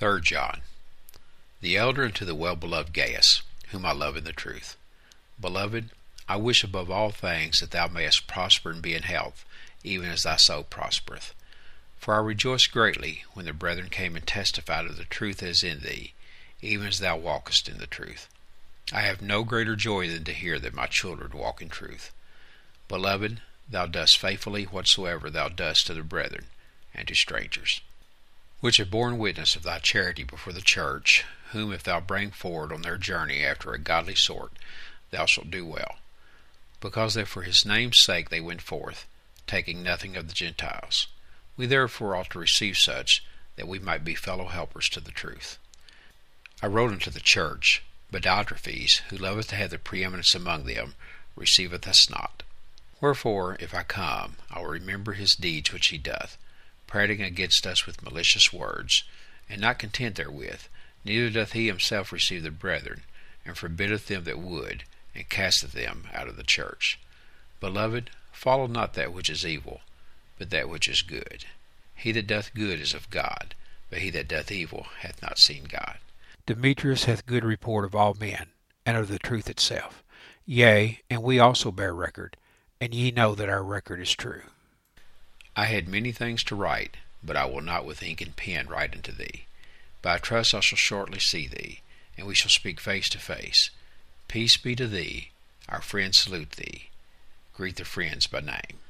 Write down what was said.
3 John. The elder unto the well-beloved Gaius, whom I love in the truth. Beloved, I wish above all things that thou mayest prosper and be in health, even as thy soul prospereth. For I rejoiced greatly when the brethren came and testified of the truth that is in thee, even as thou walkest in the truth. I have no greater joy than to hear that my children walk in truth. Beloved, thou dost faithfully whatsoever thou dost to the brethren and to strangers, which have borne witness of thy charity before the church, whom if thou bring forward on their journey after a godly sort, thou shalt do well, because that for his name's sake they went forth, taking nothing of the Gentiles. We therefore ought to receive such, that we might be fellow helpers to the truth. I wrote unto the church, but Diotrephes, who loveth to have the preeminence among them, receiveth us not. Wherefore, if I come, I will remember his deeds which he doth, prating against us with malicious words, and not content therewith, neither doth he himself receive the brethren, and forbiddeth them that would, and casteth them out of the church. Beloved, follow not that which is evil, but that which is good. He that doth good is of God, but he that doth evil hath not seen God. Demetrius hath good report of all men, and of the truth itself. Yea, and we also bear record, and ye know that our record is true. I had many things to write, but I will not with ink and pen write unto thee. But I trust I shall shortly see thee, and we shall speak face to face. Peace be to thee. Our friends salute thee. Greet the friends by name.